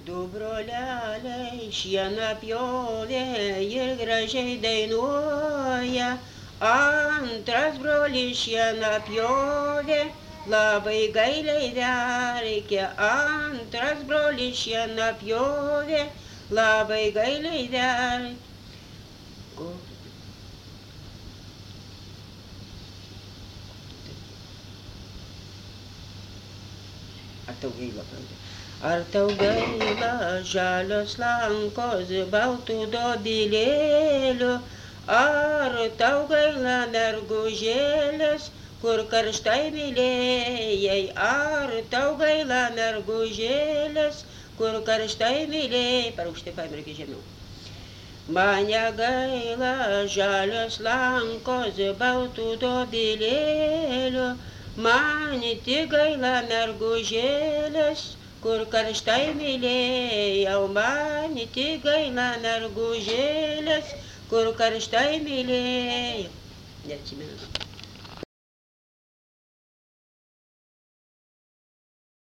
Du broleliai šieną pjovė ir gražiai dainuoja. Antras brolis šieną pjovė, labai gailiai verkė. Antras brolis šieną pjovė, labai gailiai verkė. Ar tau gaila, pravda? Ar tau gaila žalios lankos baltų dobilėlių? Ar tau gaila mergužėlės, kur karštai mylėjai? Ar tau gaila mergužėlės, kur karštai mylėjai? Per aukštai pamirki žemiau. Mane gaila žalios lankos baltų dobilėlių, man tik gaila mergužėlės, kur karštai mylėjau. Man tik gaila mergužėlės, kur karštai mylėjau. Neatsimenu.